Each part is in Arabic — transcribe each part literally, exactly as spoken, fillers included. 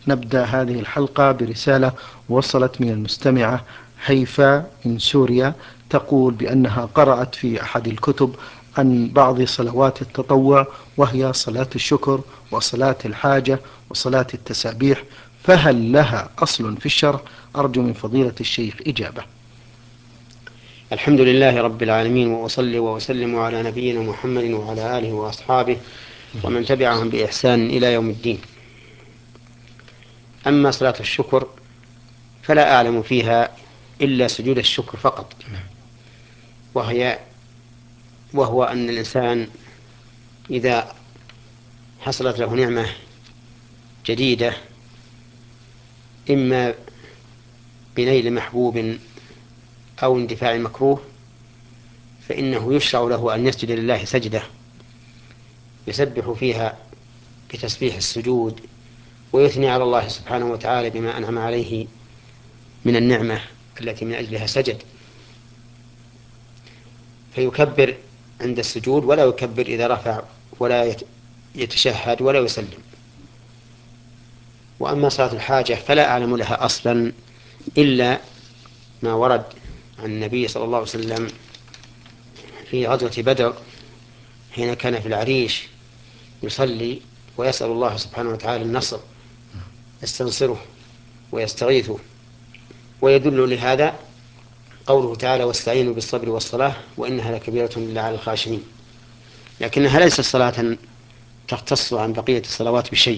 نبدأ هذه الحلقة برسالة وصلت من المستمعة هيفا من سوريا، تقول بأنها قرأت في أحد الكتب عن بعض صلوات التطوع، وهي صلاة الشكر وصلاة الحاجة وصلاة التسابيح، فهل لها أصل في الشرع؟ أرجو من فضيلة الشيخ إجابة. الحمد لله رب العالمين، وأصلي وأسلم على نبينا محمد وعلى آله وأصحابه ومن تبعهم بإحسان إلى يوم الدين. أما صلاة الشكر فلا أعلم فيها إلا سجود الشكر فقط، وهي وهو أن الإنسان إذا حصلت له نعمة جديدة، إما بنيل محبوب أو اندفاع مكروه، فإنه يشرع له أن يسجد لله سجدة يسبح فيها بتسبيح السجود، ويثني على الله سبحانه وتعالى بما أنعم عليه من النعمة التي من أجلها سجد، فيكبر عند السجود ولا يكبر إذا رفع، ولا يتشهد ولا يسلم. وأما صلاة الحاجة فلا أعلم لها أصلا إلا ما ورد عن النبي صلى الله عليه وسلم في غزوة بدر، حين كان في العريش يصلي ويسأل الله سبحانه وتعالى النصر، يستنصره ويستغيثه. ويدل لهذا قوله تعالى: واستعينوا بالصبر والصلاة وإنها لكبيرة إلا على الخاشعين، لكنها ليست صلاة تختص عن بقية الصلوات بشيء.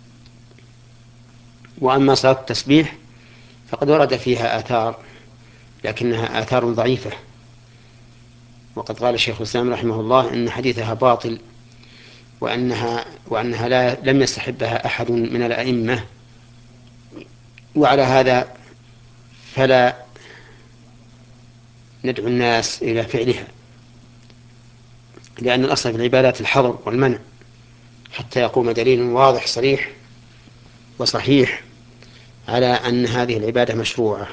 وأما صلاة التسبيح فقد ورد فيها آثار، لكنها آثار ضعيفة، وقد قال الشيخ الإسلام رحمه الله إن حديثها باطل، وأنها, وأنها لا لم يستحبها أحد من الأئمة. وعلى هذا فلا ندعو الناس إلى فعلها، لأن الأصل في العبادات الحظر والمنع حتى يقوم دليل واضح صريح وصحيح على أن هذه العبادة مشروعة،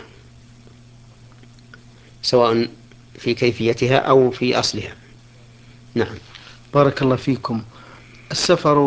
سواء في كيفيتها أو في أصلها. نعم. بارك الله فيكم. السفر